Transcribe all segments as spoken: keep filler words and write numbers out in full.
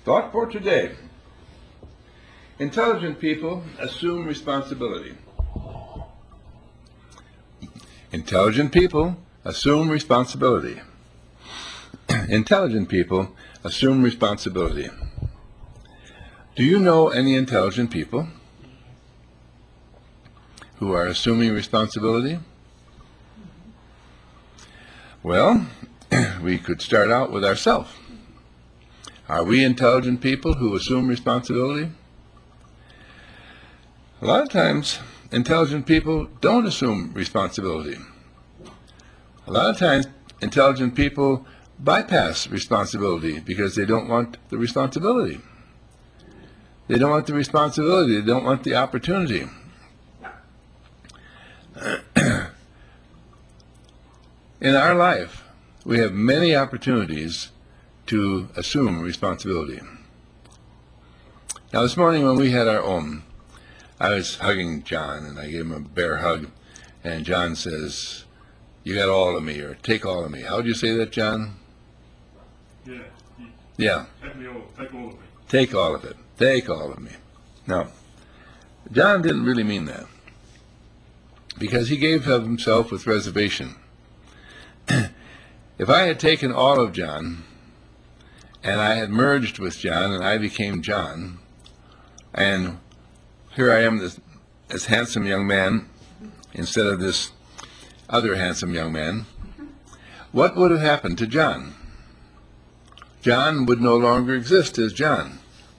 Thought for today. Intelligent people assume responsibility. Intelligent people assume responsibility. Intelligent people assume responsibility. Do you know any intelligent people who are assuming responsibility? Well, we could start out with ourselves. Are we intelligent people who assume responsibility? A lot of times, intelligent people don't assume responsibility. A lot of times, intelligent people bypass responsibility because they don't want the responsibility. They don't want the responsibility. They don't want the opportunity. In our life, we have many opportunities to assume responsibility. Now, this morning when we had our own, I was hugging John, and I gave him a bear hug, and John says, "You got all of me," or "Take all of me." How would you say that, John? Yeah. Yeah. Take me all, take all of me. Take all of it. Take all of me. Now, John didn't really mean that, because he gave of himself with reservation. If I had taken all of John, and I had merged with John, and I became John, and here I am, this, this handsome young man, instead of this other handsome young man, what would have happened to John? John would no longer exist as John.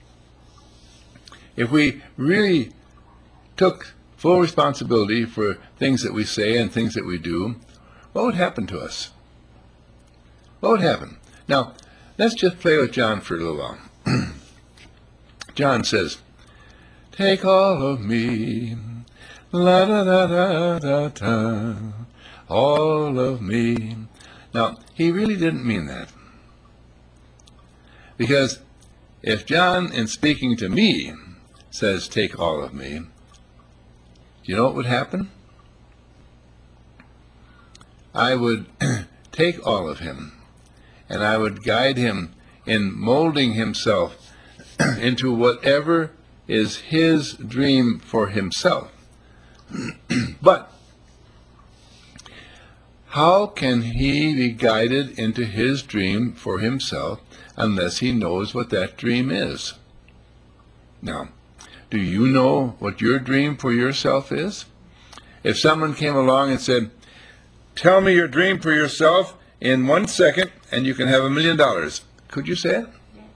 If we really took full responsibility for things that we say and things that we do, what would happen to us? What would happen? Now, let's just play with John for a little while. John says, "Take all of me, la da da da da da, all of me." Now, he really didn't mean that. Because if John, in speaking to me, says, "Take all of me," do you know what would happen? I would take all of him, and I would guide him in molding himself into whatever is his dream for himself. But how can he be guided into his dream for himself unless he knows what that dream is? Now, do you know what your dream for yourself is? If someone came along and said, "Tell me your dream for yourself in one second and you can have a million dollars," could you say it?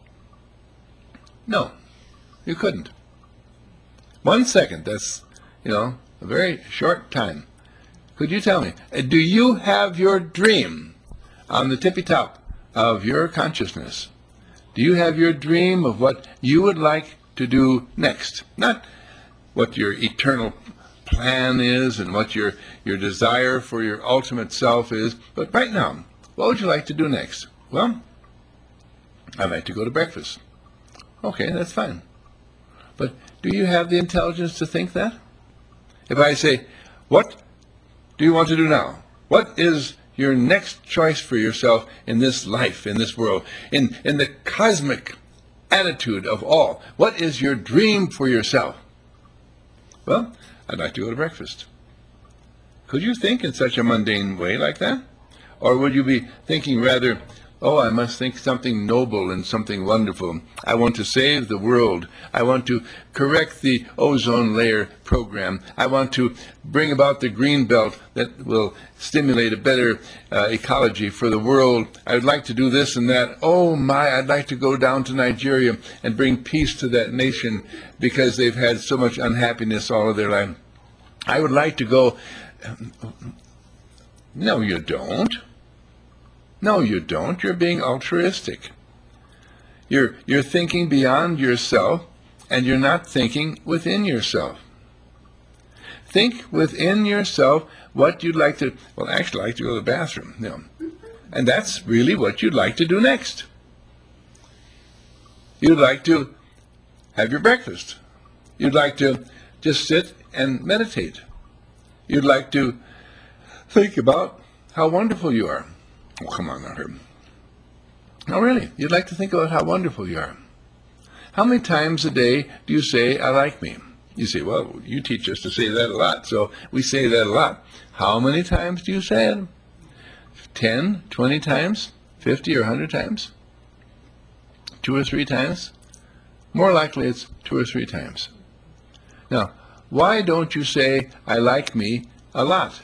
No, you couldn't. One second, that's, you know, a very short time. Could you tell me, do you have your dream on the tippy top of your consciousness? Do you have your dream of what you would like to do next? Not what your eternal plan is and what your, your desire for your ultimate self is, but right now, what would you like to do next? Well, I'd like to go to breakfast. Okay, that's fine. But do you have the intelligence to think that? If I say, "What do you want to do now? What is your next choice for yourself in this life, in this world, in, in the cosmic attitude of all? What is your dream for yourself?" Well, I'd like to go to breakfast. Could you think in such a mundane way like that? Or would you be thinking rather, "Oh, I must think something noble and something wonderful. I want to save the world. I want to correct the ozone layer program. I want to bring about the green belt that will stimulate a better uh, ecology for the world. I would like to do this and that. Oh my, I'd like to go down to Nigeria and bring peace to that nation because they've had so much unhappiness all of their life. I would like to go." No, you don't. No, you don't. You're being altruistic. You're, you're thinking beyond yourself, and you're not thinking within yourself. Think within yourself what you'd like to, well, actually, I'd like to go to the bathroom. You know, and that's really what you'd like to do next. You'd like to have your breakfast. You'd like to just sit and meditate. You'd like to think about how wonderful you are. Oh, come on now, Herb. No, really, you'd like to think about how wonderful you are. How many times a day do you say, I like me? You say, well, you teach us to say that a lot, so we say that a lot. How many times do you say it? Ten, twenty times? Fifty or a hundred times? Two or three times? More likely it's two or three times. Now, why don't you say, I like me a lot?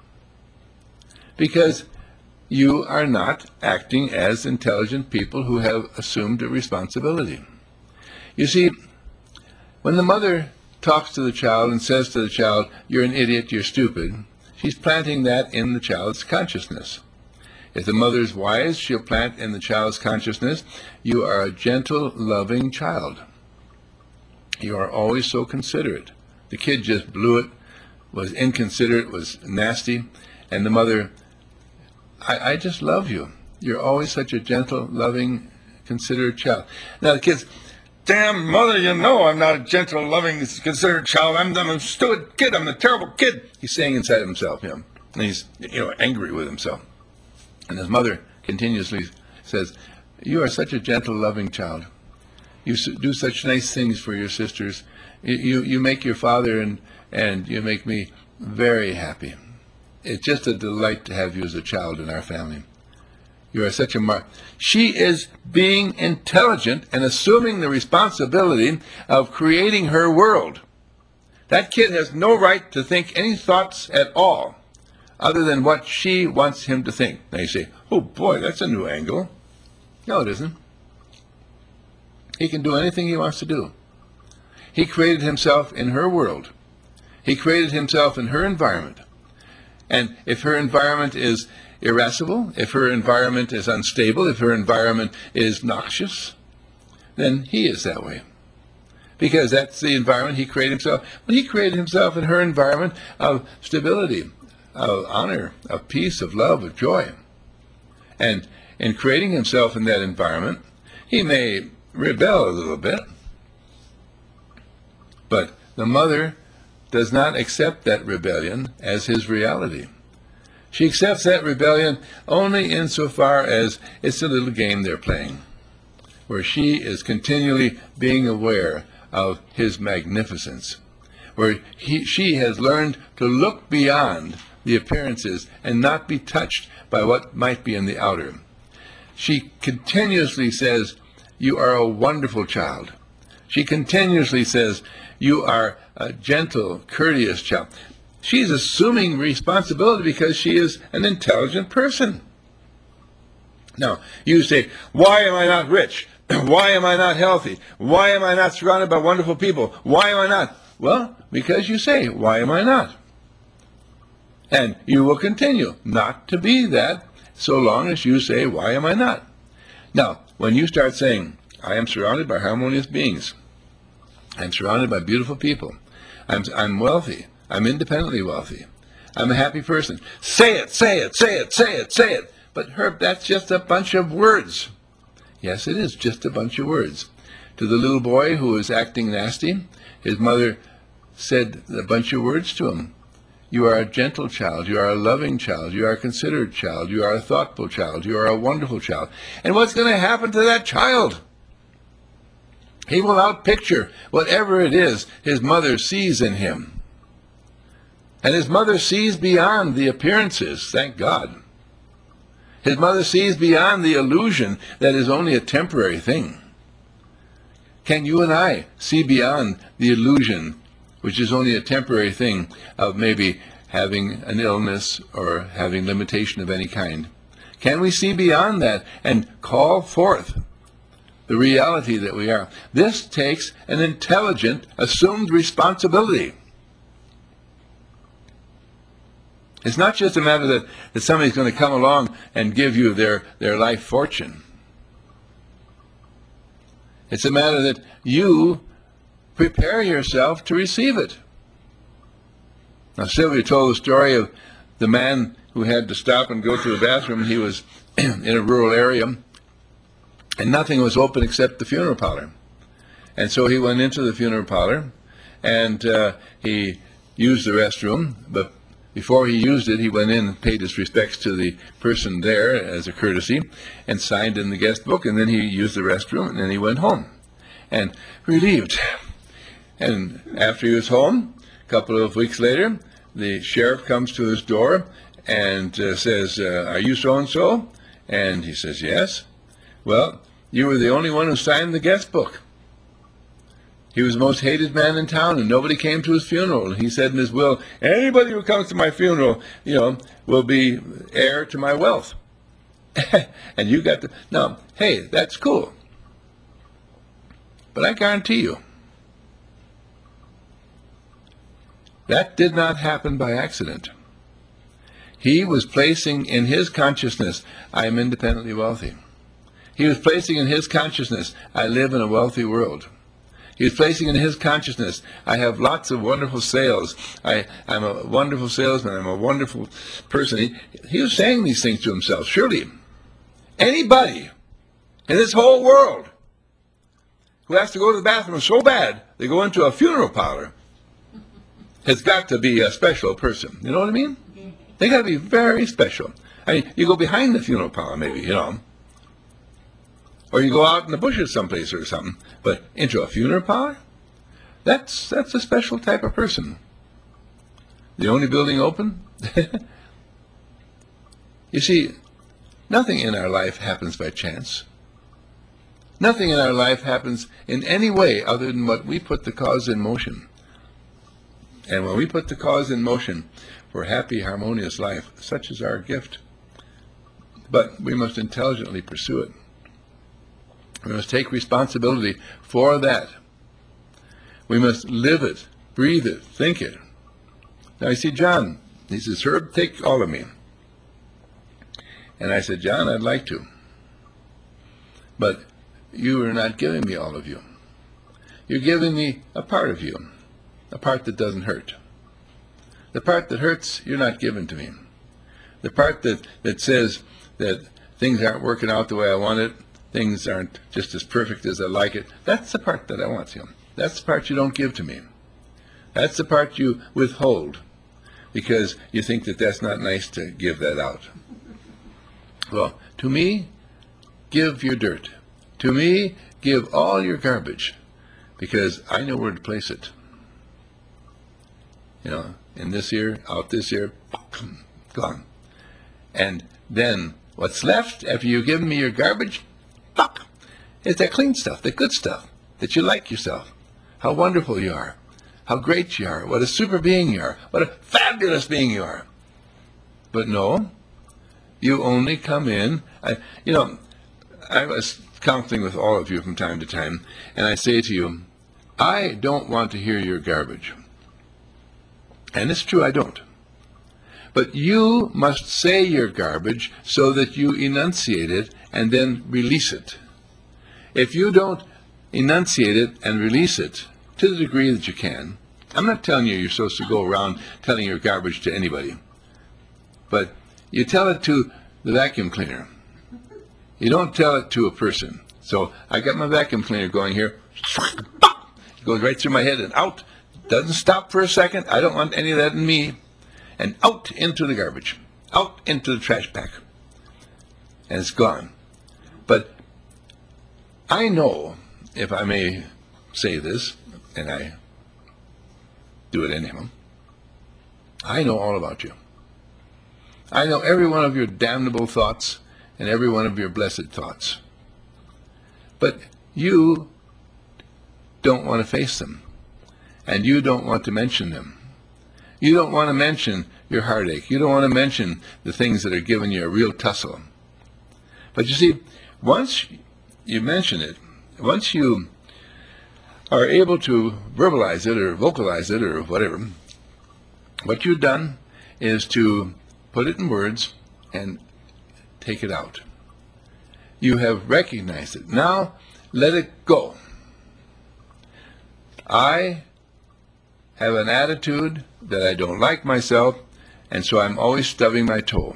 Because you are not acting as intelligent people who have assumed a responsibility. You see, when the mother talks to the child and says to the child, you're an idiot, you're stupid, she's planting that in the child's consciousness. If the mother's wise, she'll plant in the child's consciousness, you are a gentle, loving child. You are always so considerate. The kid just blew it, was inconsiderate, was nasty, and the mother, I, I just love you. You're always such a gentle, loving, considerate child. Now the kid's, damn mother, you know I'm not a gentle, loving, considerate child. I'm, I'm a stupid kid. I'm a terrible kid. He's saying inside himself, you know, and he's, you know, angry with himself. And his mother continuously says, you are such a gentle, loving child. You do such nice things for your sisters. You, you, you make your father and, and you make me very happy. It's just a delight to have you as a child in our family. You are such a mark. She is being intelligent and assuming the responsibility of creating her world. That kid has no right to think any thoughts at all other than what she wants him to think. Now you say, oh boy, that's a new angle. No, it isn't. He can do anything he wants to do. He created himself in her world. He created himself in her environment. And if her environment is irascible, if her environment is unstable, if her environment is noxious, then he is that way. Because that's the environment he created himself. But he created himself in her environment of stability, of honor, of peace, of love, of joy. And in creating himself in that environment, he may rebel a little bit, but the mother does not accept that rebellion as his reality. She accepts that rebellion only insofar as it's a little game they're playing, where she is continually being aware of his magnificence, where he, she has learned to look beyond the appearances and not be touched by what might be in the outer. She continuously says, you are a wonderful child. She continuously says, you are a gentle, courteous child. She's assuming responsibility because she is an intelligent person. Now, you say, why am I not rich? Why am I not healthy? Why am I not surrounded by wonderful people? Why am I not? Well, because you say, why am I not? And you will continue not to be that so long as you say, why am I not? Now, when you start saying, I am surrounded by harmonious beings, I'm surrounded by beautiful people, I'm, I'm wealthy, I'm independently wealthy, I'm a happy person, say it, say it, say it, say it, say it. But Herb, that's just a bunch of words. Yes, it is just a bunch of words. To the little boy who was acting nasty, his mother said a bunch of words to him. You are a gentle child, you are a loving child, you are a considerate child, you are a thoughtful child, you are a wonderful child. And what's going to happen to that child? He will outpicture whatever it is his mother sees in him. And his mother sees beyond the appearances, thank God. His mother sees beyond the illusion that is only a temporary thing. Can you and I see beyond the illusion, which is only a temporary thing, of maybe having an illness or having limitation of any kind? Can we see beyond that and call forth the reality that we are? This takes an intelligent, assumed responsibility. It's not just a matter that, that somebody's going to come along and give you their, their life fortune. It's a matter that you prepare yourself to receive it. Now, Sylvia told the story of the man who had to stop and go to the bathroom. He was in a rural area, and nothing was open except the funeral parlor. And so he went into the funeral parlor, and uh, he used the restroom, but before he used it, he went in and paid his respects to the person there as a courtesy and signed in the guest book, and then he used the restroom, and then he went home. and relieved. And after he was home, a couple of weeks later, the sheriff comes to his door and uh, says, uh, are you so-and-so? And he says, yes. Well, you were the only one who signed the guest book. He was the most hated man in town, and nobody came to his funeral. He said in his will, anybody who comes to my funeral, you know, will be heir to my wealth. And you got to, now, hey, that's cool. But I guarantee you, that did not happen by accident. He was placing in his consciousness, I am independently wealthy. He was placing in his consciousness, I live in a wealthy world. He was placing in his consciousness, I have lots of wonderful sales. I, I'm a wonderful salesman. I'm a wonderful person. He, he was saying these things to himself. Surely, anybody in this whole world who has to go to the bathroom so bad they go into a funeral parlor has got to be a special person. You know what I mean? They got to be very special. I mean, you go behind the funeral parlor, maybe, you know. Or you go out in the bushes someplace or something. But into a funeral parlor? That's, that's a special type of person. The only building open? You see, nothing in our life happens by chance. Nothing in our life happens in any way other than what we put the cause in motion. And when we put the cause in motion for a happy, harmonious life, such is our gift. But we must intelligently pursue it. We must take responsibility for that. We must live it, breathe it, think it. Now you see, John, he says, Herb, take all of me. And I said, John, I'd like to. But you are not giving me all of you. You're giving me a part of you, a part that doesn't hurt. The part that hurts, you're not giving to me. The part that, that says that things aren't working out the way I want it, things aren't just as perfect as I like it, that's the part that I want you. That's the part you don't give to me. That's the part you withhold because you think that that's not nice to give that out. Well, to me, give your dirt. To me, give all your garbage because I know where to place it. You know, in this ear, out this ear, gone. And then what's left after you've given me your garbage? It's that clean stuff, the good stuff, that you like yourself, how wonderful you are, how great you are, what a super being you are, what a fabulous being you are. But no, you only come in. I, you know, I was counseling with all of you from time to time, and I say to you, I don't want to hear your garbage. And it's true, I don't. But you must say your garbage so that you enunciate it and then release it. If you don't enunciate it and release it to the degree that you can, I'm not telling you you're supposed to go around telling your garbage to anybody, but you tell it to the vacuum cleaner. You don't tell it to a person. So I got my vacuum cleaner going here. It goes right through my head and out. Doesn't stop for a second. I don't want any of that in me. And out into the garbage. Out into the trash pack. And it's gone. But I know, if I may say this, and I do it anyhow, I know all about you. I know every one of your damnable thoughts and every one of your blessed thoughts. But you don't want to face them. And you don't want to mention them. You don't want to mention your heartache. You don't want to mention the things that are giving you a real tussle. But you see, once you mention it, once you are able to verbalize it or vocalize it or whatever, what you've done is to put it in words and take it out. You have recognized it. Now, let it go. I have an attitude that I don't like myself, and so I'm always stubbing my toe.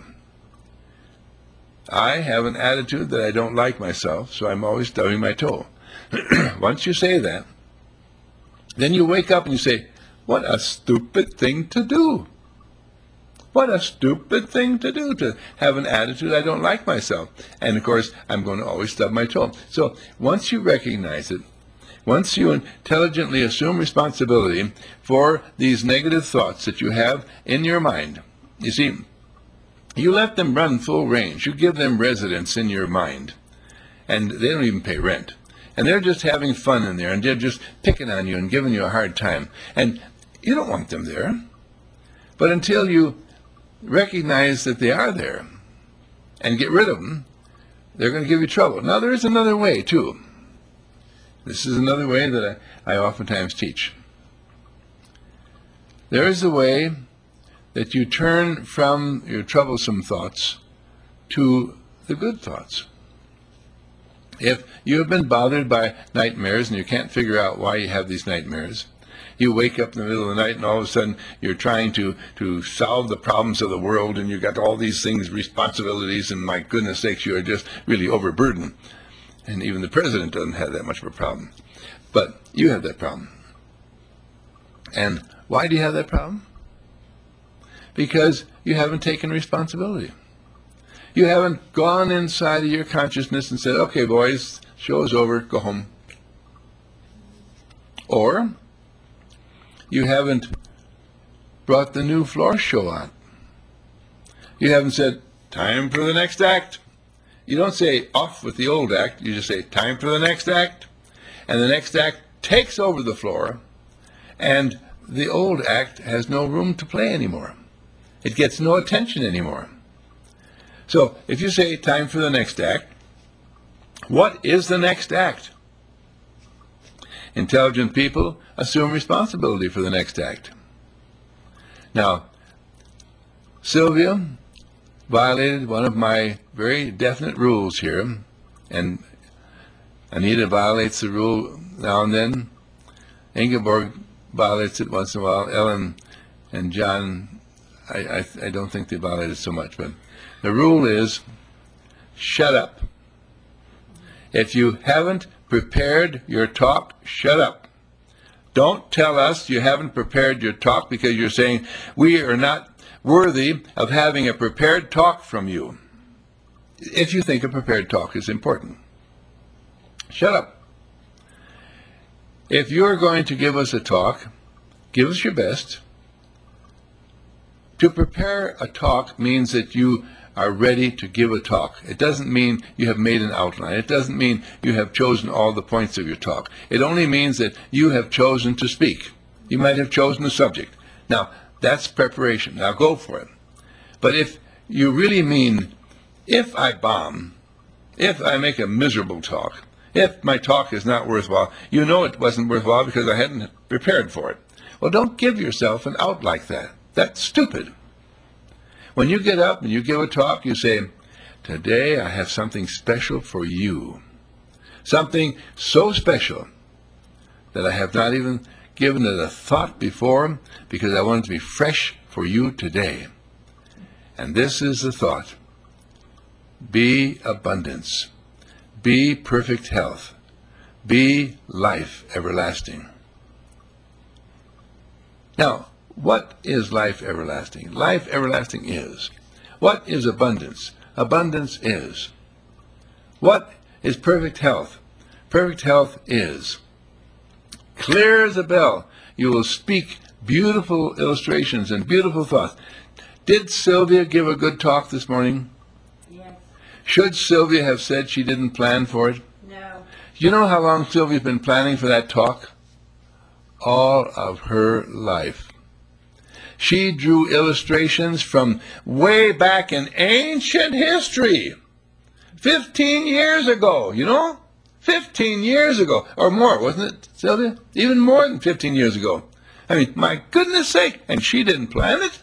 I have an attitude that I don't like myself, so I'm always stubbing my toe. Once you say that, then you wake up and you say, what a stupid thing to do. What a stupid thing to do, to have an attitude I don't like myself. And of course, I'm going to always stub my toe. So once you recognize it, once you intelligently assume responsibility for these negative thoughts that you have in your mind, you see, you let them run full range. You give them residence in your mind, and they don't even pay rent. And they're just having fun in there, and they're just picking on you and giving you a hard time. And you don't want them there. But until you recognize that they are there and get rid of them, they're going to give you trouble. Now, there is another way, too. This is another way that I, I oftentimes teach. There is a way that you turn from your troublesome thoughts to the good thoughts. If you have been bothered by nightmares and you can't figure out why you have these nightmares, you wake up in the middle of the night and all of a sudden you're trying to, to solve the problems of the world, and you've got all these things, responsibilities, and my goodness sakes, you are just really overburdened. And even the president doesn't have that much of a problem. But you have that problem. And why do you have that problem? Because you haven't taken responsibility. You haven't gone inside of your consciousness and said, okay, boys, show's over, go home. Or you haven't brought the new floor show on. You haven't said, time for the next act. You don't say off with the old act. You just say, time for the next act. And the next act takes over the floor, and the old act has no room to play anymore. It gets no attention anymore. So if you say time for the next act, what is the next act? Intelligent people assume responsibility for the next act. Now, Sylvia violated one of my very definite rules here, and Anita violates the rule now and then. Ingeborg violates it once in a while. Ellen and John, I, I, I don't think they violate it so much, but the rule is, shut up. If you haven't prepared your talk, shut up. Don't tell us you haven't prepared your talk because you're saying we are not worthy of having a prepared talk from you. If you think a prepared talk is important, shut up. If you're going to give us a talk, give us your best. To prepare a talk means that you are ready to give a talk. It doesn't mean you have made an outline. It doesn't mean you have chosen all the points of your talk. It only means that you have chosen to speak. You might have chosen a subject. Now, that's preparation. Now go for it. But if you really mean, if I bomb, if I make a miserable talk, if my talk is not worthwhile, you know it wasn't worthwhile because I hadn't prepared for it. Well, don't give yourself an out like that. That's stupid. When you get up and you give a talk, you say, today I have something special for you. Something so special that I have not even given it a thought before because I want it to be fresh for you today. And this is the thought. Be abundance. Be perfect health. Be life everlasting. Now, what is life everlasting? Life everlasting is. What is abundance? Abundance is. What is perfect health? Perfect health is. Clear as a bell. You will speak beautiful illustrations and beautiful thoughts. Did Sylvia give a good talk this morning? Yes. Should Sylvia have said she didn't plan for it? No. You know how long Sylvia's been planning for that talk? All of her life. She drew illustrations from way back in ancient history. Fifteen years ago, you know? Fifteen years ago, or more, wasn't it, Sylvia? Even more than fifteen years ago. I mean, my goodness sake, and she didn't plan it?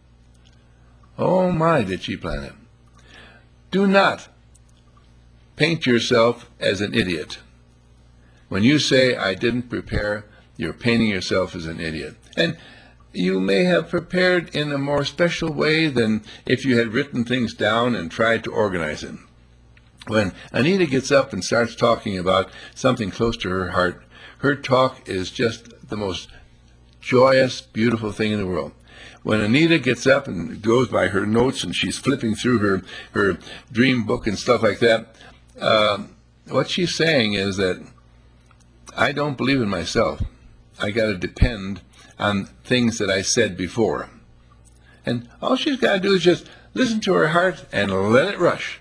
Oh my, did she plan it. Do not paint yourself as an idiot. When you say, I didn't prepare, you're painting yourself as an idiot. And you may have prepared in a more special way than if you had written things down and tried to organize them. When Anita gets up and starts talking about something close to her heart, her talk is just the most joyous, beautiful thing in the world. When Anita gets up and goes by her notes and she's flipping through her, her dream book and stuff like that, uh, what she's saying is that I don't believe in myself. I got to depend on things that I said before. And all she's got to do is just listen to her heart and let it rush.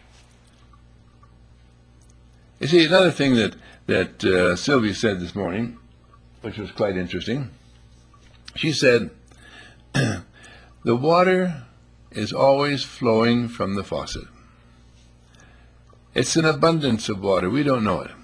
You see, another thing that, that uh, Sylvia said this morning, which was quite interesting, she said, the water is always flowing from the faucet. It's an abundance of water. We don't know it.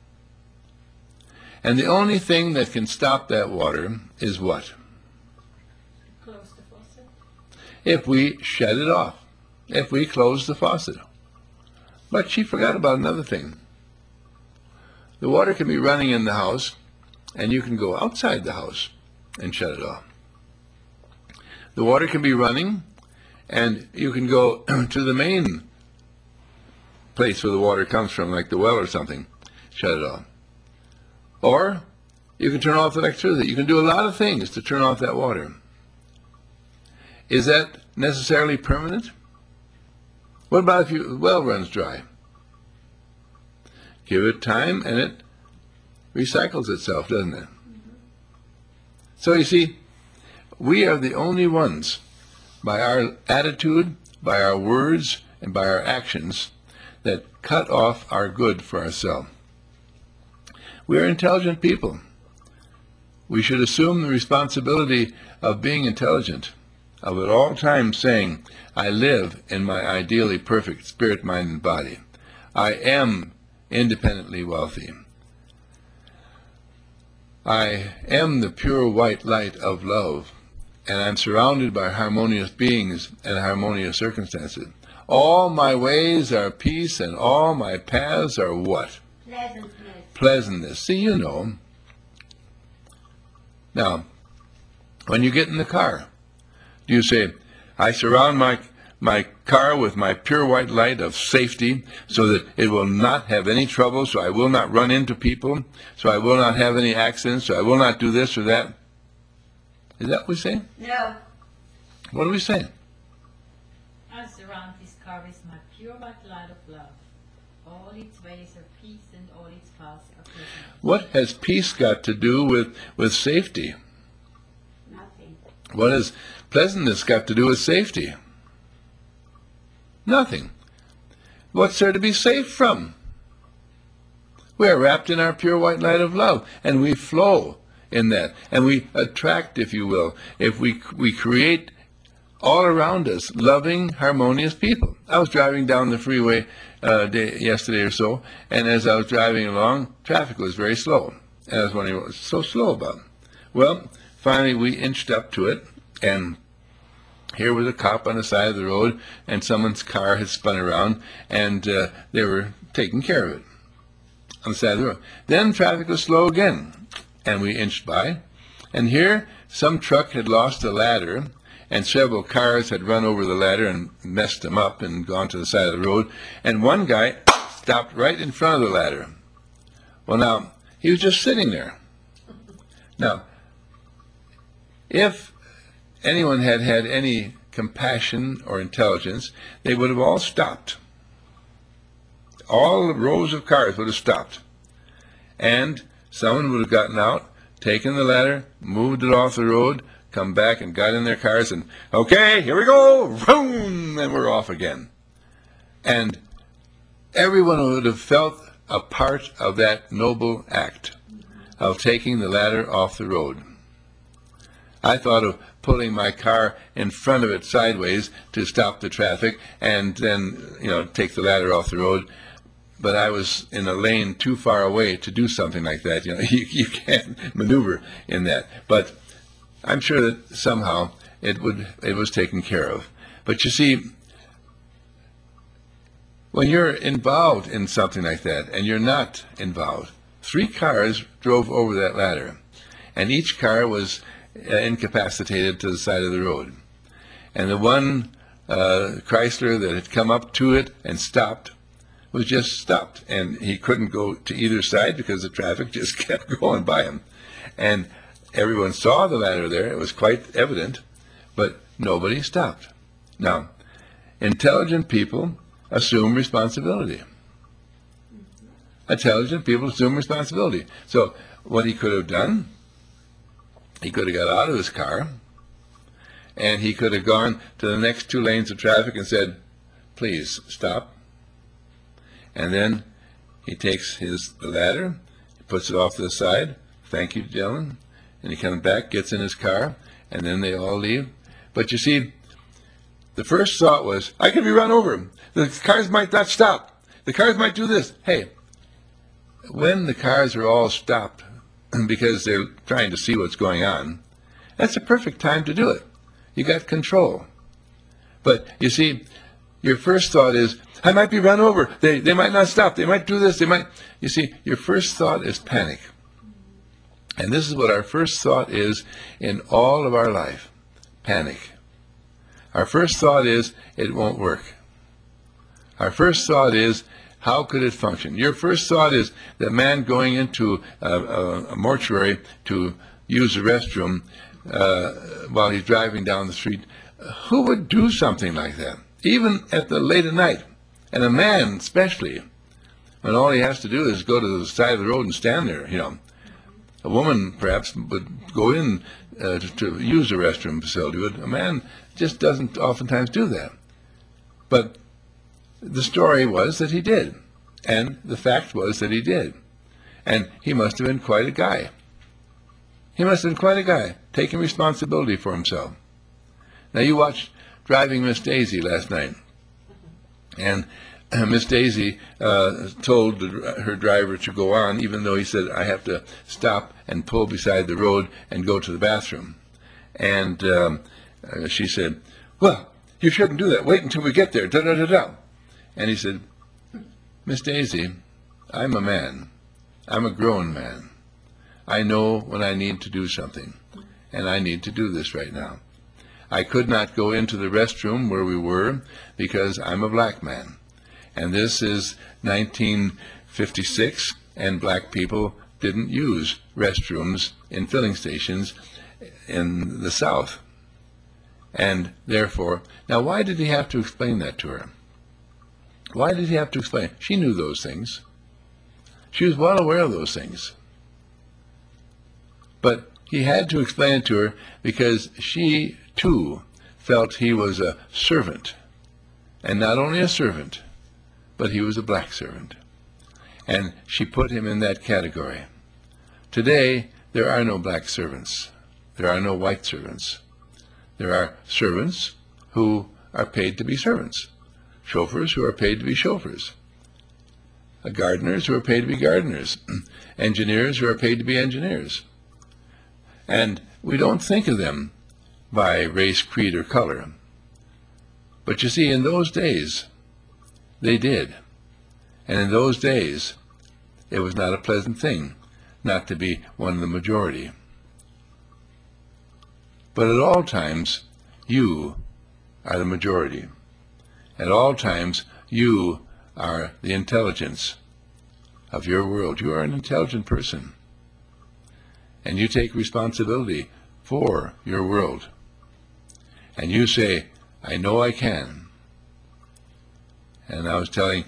And the only thing that can stop that water is what? Close the faucet. If we shut it off. If we close the faucet. But she forgot about another thing. The water can be running in the house, and you can go outside the house and shut it off. The water can be running, and you can go to the main place where the water comes from, like the well or something, shut it off. Or you can turn off the electricity. You can do a lot of things to turn off that water. Is that necessarily permanent? What about if your well runs dry? Give it time and it recycles itself, doesn't it? Mm-hmm. So you see, we are the only ones, by our attitude, by our words, and by our actions, that cut off our good for ourselves. We are intelligent people. We should assume the responsibility of being intelligent, of at all times saying, I live in my ideally perfect spirit, mind, and body. I am independently wealthy. I am the pure white light of love, and I'm surrounded by harmonious beings and harmonious circumstances. All my ways are peace, and all my paths are what? Pleasantness. Pleasantness. See, you know. Now, when you get in the car, do you say, I surround my my car with my pure white light of safety so that it will not have any trouble, so I will not run into people, so I will not have any accidents, so I will not do this or that? Is that what we say? No. What do we say? I surround this car with my pure white light of love. All its ways are peace and all its paths are pleasant. What has peace got to do with, with safety? Nothing. What has pleasantness got to do with safety? Nothing. What's there to be safe from? We are wrapped in our pure white light of love, and we flow in that, and we attract, if you will, if we we create all around us loving, harmonious people. I was driving down the freeway uh, day, yesterday or so, and as I was driving along, traffic was very slow. And I was wondering what was so slow about. Well, finally we inched up to it, and here was a cop on the side of the road, and someone's car had spun around, and uh, they were taking care of it on the side of the road. Then traffic was slow again, and we inched by, and here some truck had lost a ladder, and several cars had run over the ladder and messed them up and gone to the side of the road, and one guy stopped right in front of the ladder. Well, now, he was just sitting there. Now, if anyone had had any compassion or intelligence, they would have all stopped. All the rows of cars would have stopped. And someone would have gotten out, taken the ladder, moved it off the road, come back and got in their cars and, okay, here we go, vroom, and we're off again. And everyone would have felt a part of that noble act of taking the ladder off the road. I thought of pulling my car in front of it sideways to stop the traffic and then, you know, take the ladder off the road. But I was in a lane too far away to do something like that. You know, you, you can't maneuver in that. But I'm sure that somehow it would it was taken care of. But you see, when you're involved in something like that and you're not involved, three cars drove over that ladder, and each car was uh, incapacitated to the side of the road. And the one uh, Chrysler that had come up to it and stopped was just stopped, and he couldn't go to either side because the traffic just kept going by him. And everyone saw the ladder there. It was quite evident, but nobody stopped. Now, intelligent people assume responsibility. Intelligent people assume responsibility. So what he could have done, he could have got out of his car, and he could have gone to the next two lanes of traffic and said, please stop. And then he takes his the ladder, puts it off to the side. Thank you, gentlemen. And he comes back, gets in his car, and then they all leave. But you see, the first thought was, I could be run over. The cars might not stop. The cars might do this. Hey, when the cars are all stopped because they're trying to see what's going on, that's a perfect time to do it. You got control. But you see, your first thought is, I might be run over. They, they might not stop. They might do this. They might. You see, your first thought is panic. And this is what our first thought is in all of our life. Panic. Our first thought is, it won't work. Our first thought is, how could it function? Your first thought is the man going into a, a, a mortuary to use the restroom uh, while he's driving down the street. Who would do something like that? Even at the late at night. And a man especially, when all he has to do is go to the side of the road and stand there, you know. A woman perhaps would go in uh, to, to use the restroom facility, but a man just doesn't oftentimes do that. But the story was that he did, and the fact was that he did. And he must have been quite a guy. He must have been quite a guy, taking responsibility for himself. Now you watched Driving Miss Daisy last night, and uh, Miss Daisy uh, told the, her driver to go on, even though he said, I have to stop and pull beside the road and go to the bathroom. And um, uh, she said, well, you shouldn't do that. Wait until we get there. Da da da da. And he said, Miss Daisy, I'm a man. I'm a grown man. I know when I need to do something, and I need to do this right now. I could not go into the restroom where we were because I'm a black man. And this is nineteen fifty-six, and black people didn't use restrooms in filling stations in the South. And therefore, now why did he have to explain that to her? Why did he have to explain? She knew those things. She was well aware of those things. But he had to explain it to her because she, too, felt he was a servant. And not only a servant, but he was a black servant. And she put him in that category. Today, there are no black servants. There are no white servants. There are servants who are paid to be servants. Chauffeurs who are paid to be chauffeurs. Gardeners who are paid to be gardeners. Engineers who are paid to be engineers. And we don't think of them by race, creed, or color. But you see, in those days, they did. And in those days, it was not a pleasant thing not to be one of the majority. But at all times, you are the majority. At all times, you are the intelligence of your world. You are an intelligent person. And you take responsibility for your world. And you say, I know I can. And I was telling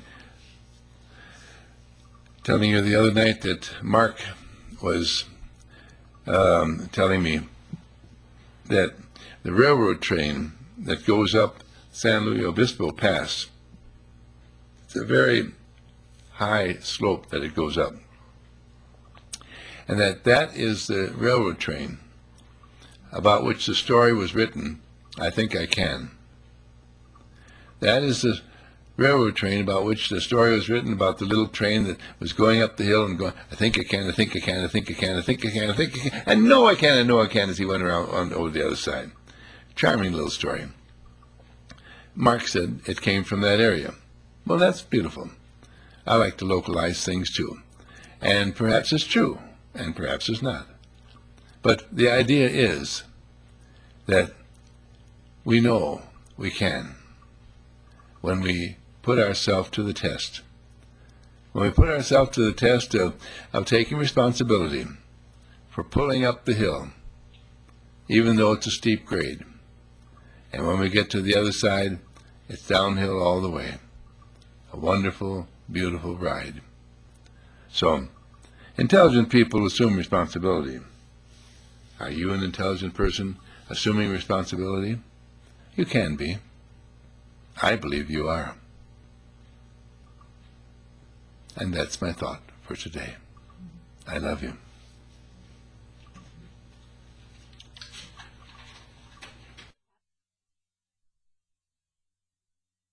telling you the other night that Mark was um, telling me that the railroad train that goes up San Luis Obispo Pass, it's a very high slope that it goes up. And that that is the railroad train about which the story was written, I Think I Can. That is the railroad train about which the story was written, about the little train that was going up the hill and going, I think I can, I think I can, I think I can, I think I can, I think I can, I know I can, I know I can, as he went around on, over the other side. Charming little story. Mark said it came from that area. Well, that's beautiful. I like to localize things too. And perhaps it's true, and perhaps it's not. But the idea is that we know we can when we put ourselves to the test. When we put ourselves to the test of, of taking responsibility for pulling up the hill, even though it's a steep grade. And when we get to the other side, it's downhill all the way. A wonderful, beautiful ride. So, intelligent people assume responsibility. Are you an intelligent person assuming responsibility? You can be. I believe you are. And that's my thought for today. I love you.